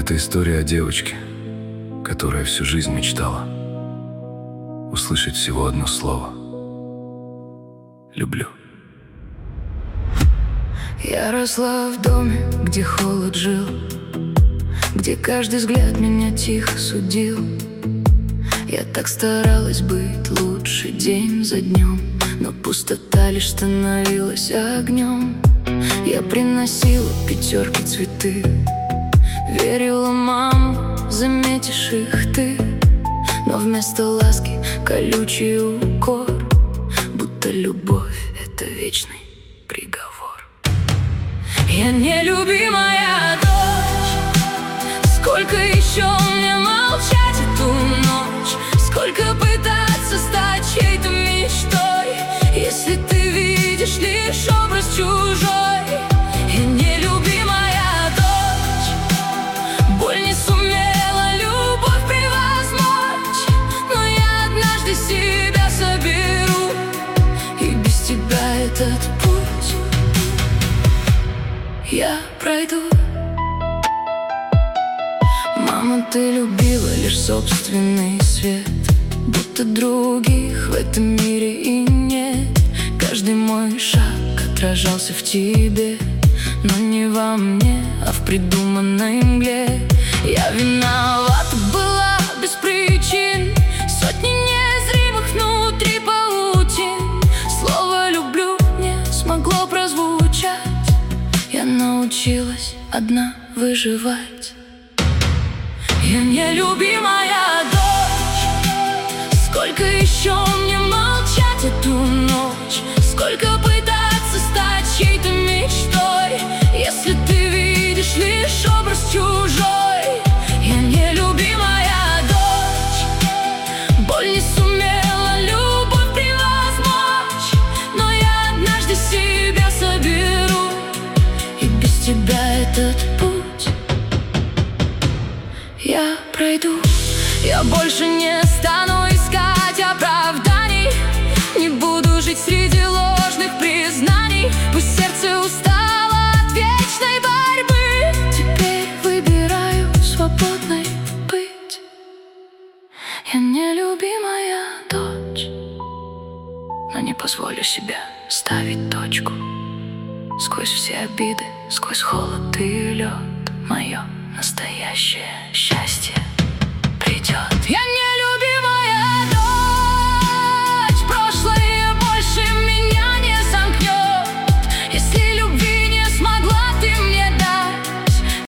Это история о девочке, которая всю жизнь мечтала услышать всего одно слово: люблю. Я росла в доме, где холод жил, где каждый взгляд меня тихо судил. Я так старалась быть лучше день за днем, но пустота лишь становилась огнем. Я приносила пятерки цветы, верила, мама, заметишь их ты. Но вместо ласки колючий укор, будто любовь — это вечный приговор. Я нелюбимая дочь, сколько еще мне молчать эту ночь, сколько пытаться стать чьей-то мечтой, если ты видишь лишь образ чужой. Я нелюбимая дочь, боль не сумела любовь превозмочь, но я однажды себя соберу, и без тебя этот путь я пройду. Мама, ты любила лишь собственный свет, будто других в этом мире и нет. Каждый мой шаг отражался в тебе, но не во мне, а в придуманной мгле. Я виновата была без причин, сотни незримых внутри паутин. Слово «люблю» не смогло прозвучать, я научилась одна выживать. Я нелюбимая дочь, сколько еще мне молчать эту ночь, сколько пытаться стать чьей-то мечтой, если ты видишь лишь образ чужой. Я нелюбимая дочь, боль не сумела любовь превозмочь, но я однажды себя соберу, и без тебя этот путь я пройду. Я больше не стану искать оправданий, не буду жить среди ложных признаний. Пусть сердце устало от вечной борьбы, теперь выбираю свободной быть. Я нелюбимая дочь, но не позволю себе ставить точку. Сквозь все обиды, сквозь холод и лед, мое настоящее счастье придет.